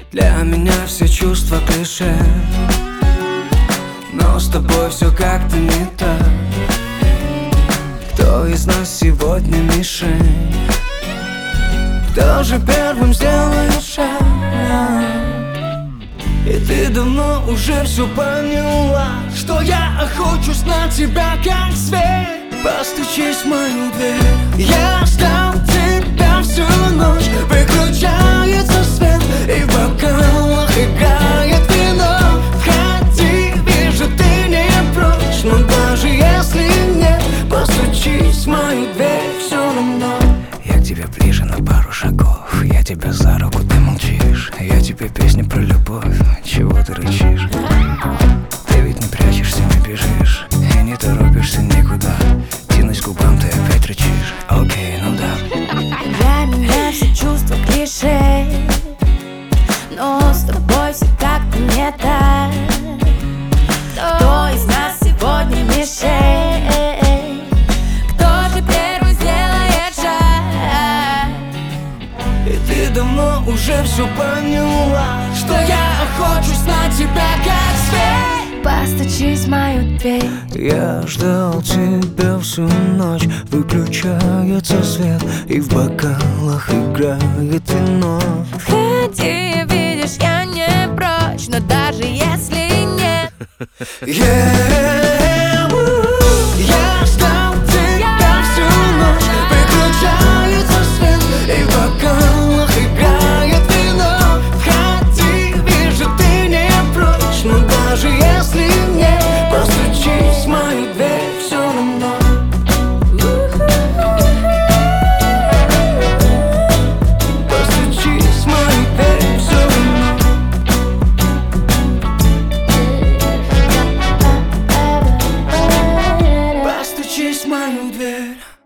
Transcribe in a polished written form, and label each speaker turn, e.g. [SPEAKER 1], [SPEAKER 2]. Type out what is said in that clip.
[SPEAKER 1] Для меня все чувства клише, но с тобой все как-то не так. Кто из нас сегодня мишень? Кто же первым сделает шаг? И ты давно уже все поняла, что я охочусь на тебя как зверь. Постучись в мою дверь. Я ждал тебя всю ночь. Выключается свет, и в бокалах играет вино. Входи, вижу, ты не прочь, но даже если нет, постучись в мою дверь все равно.
[SPEAKER 2] Я к тебе ближе на пару шагов. Я тебя за руку, ты молчишь. Я тебе песня про любовь. Чего ты рычишь? Ты ведь не прячешься, не бежишь и не торопишься никуда. Тянусь к губам, ты опять рычишь. Окей, ну да.
[SPEAKER 3] Для меня все чувства клише, но с тобой все как-то не так. Кто из нас сегодня мишень? Кто же первый сделает шаг?
[SPEAKER 1] И ты давно уже все поняла, что я охочусь на тебя как зверь.
[SPEAKER 3] Постучись в мою дверь.
[SPEAKER 1] Я ждал тебя всю ночь. Выключается свет, и в бокалах играет вино.
[SPEAKER 3] Входи, видишь, я не прочь, но даже если нет.
[SPEAKER 1] Я ждал тебя всю ночь. Выключается свет, и в бокалах играет вино. Входи, вижу, ты не прочь, но даже если нет, постучись в мою дверь все равно. Постучись в мою дверь все равно. Постучись в мою дверь.